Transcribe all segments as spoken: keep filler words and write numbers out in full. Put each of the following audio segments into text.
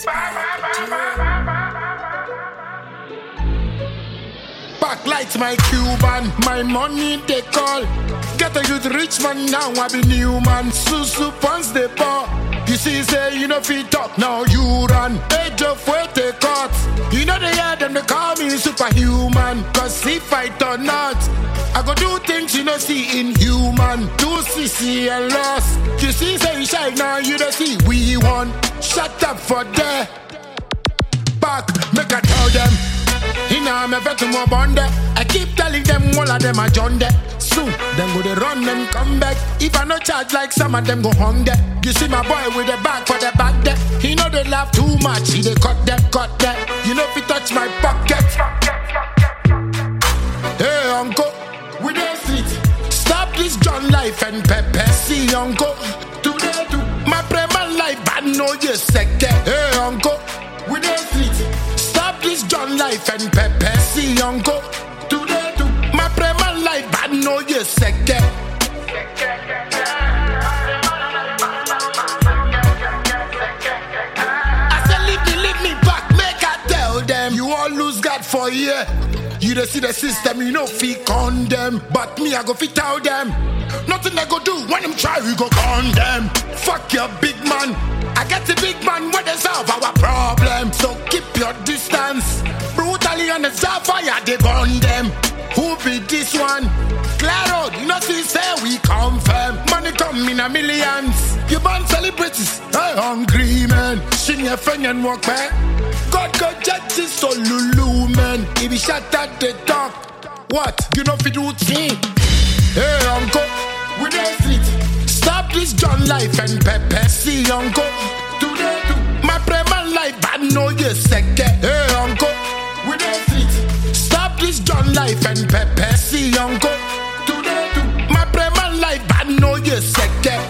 Backlight my Cuban, my money they call. Get a youth rich man now, I be new man. Susu pants they pour. You see, say you know fit talk, now you run. Age of weight they cut. You know they hear them, they call me superhuman. Cause if I turn not, I go do things you know see in human. Do C C and loss. You see, say you shine now, you don't see we won. Shut up for there. Back, make I tell them. You know I'm a vet to my bond. I keep telling them all of them are John there. Soon, then go they run them come back. If I no charge like some of them go hung there. You see my boy with the bag for the back there. He know they laugh too much. He they cut that, cut that. You know if he touch my pocket. Hey uncle, we the street. Stop this John life and pepper. See uncle, today too. My prema life I know you second. Hey uncle, we the street. Stop this John life and pepper. See uncle, today too. My prema life I know you second. I said leave me, leave me back. Make I tell them you all lose God for a year. You don't see the system, you know fit condemn. But me I go fit tell them. Nothing I go do when them try we go condemn. Fuck your big man. I get the big man when they solve our problem. So keep your distance. Brutally on the fire they burn them. Who be this one? Clear road, you know see say we confirm. Money come in a millions. You burn celebrities, hey hungry man. Sing your friend and walk back. God go justice so lulu man. If he shut at the talk, what? You know if you do thing. Hey uncle, we the street. Stop this John life and pepper. See uncle, today too. My prema life I know you second. Hey uncle, we the street. Stop this John life and pepper. See uncle, today too. My prema life I know you second.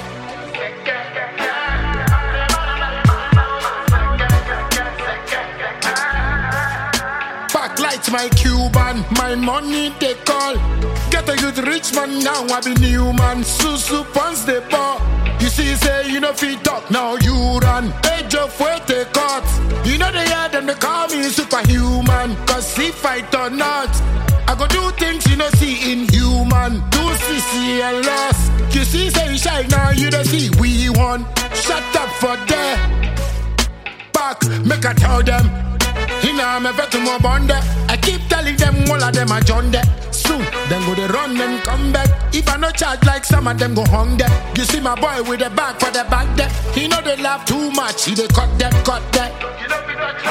Backlight my Cuban, my money they call. Get a youth rich man now, I be new man. Susu pants they pour. You see, say you know fit talk, now you run. Age of weight they cut. You know they hear them, they call me superhuman. Cause if I turn not, I go do things you know see in human. Do C C and loss. You see, say you shine now, you don't see we won. Shut up for there. Back, make I tell them. You know I'm a vet to my bond. I keep telling them all of them are John there. Soon, then go they run and come back. If I no charge like some of them go hung there. You see my boy with the bag for the back there. He know they laugh too much. He they cut that, cut that. You know we not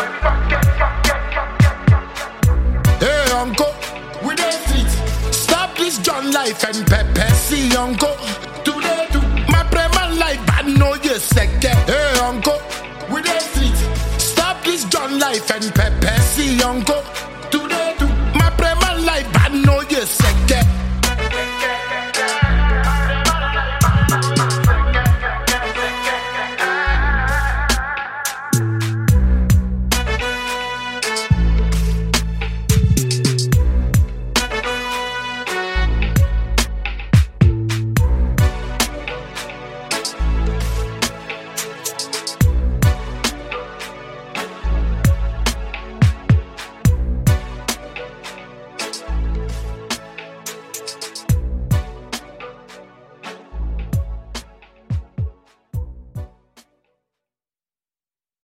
trying. Hey uncle, we the street. Stop this John life and pepper. See uncle, today too.